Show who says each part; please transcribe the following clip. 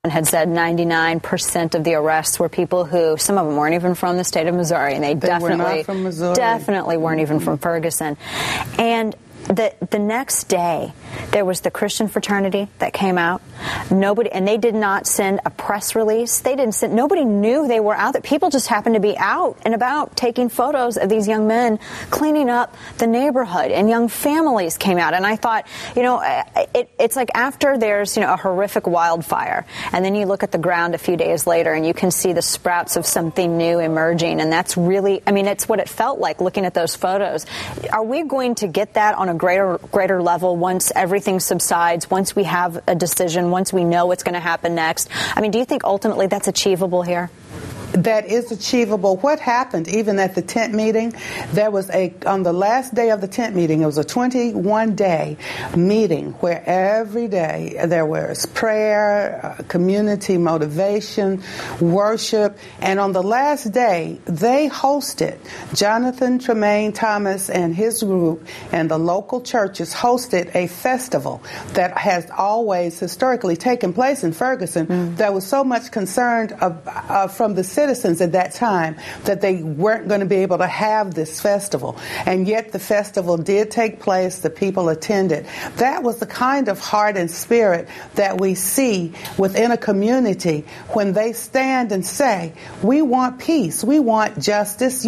Speaker 1: had said 99% of the arrests were people who, some of them weren't even from the state of Missouri, and they
Speaker 2: were not from Missouri.
Speaker 1: Definitely weren't even from Ferguson. And the next day, there was the Christian fraternity that came out. Nobody, and they did not send a press release. Nobody knew they were out there. People just happened to be out and about taking photos of these young men cleaning up the neighborhood, and young families came out. And I thought, it's like after there's, a horrific wildfire, and then you look at the ground a few days later and you can see the sprouts of something new emerging. And that's really, it's what it felt like looking at those photos. Are we going to get that on a greater level once everything subsides, once we have a decision, once we know what's going to happen next? Do you think ultimately that's achievable here?
Speaker 2: That is achievable. What happened, even at the tent meeting, there was on the last day of the tent meeting, it was a 21-day meeting where every day there was prayer, community motivation, worship, and on the last day, they hosted, Jonathan Tremaine Thomas and his group and the local churches hosted a festival that has always historically taken place in Ferguson. There was so much concern from the citizens at that time that they weren't going to be able to have this festival. And yet the festival did take place. The people attended. That was the kind of heart and spirit that we see within a community when they stand and say, we want peace, we want justice.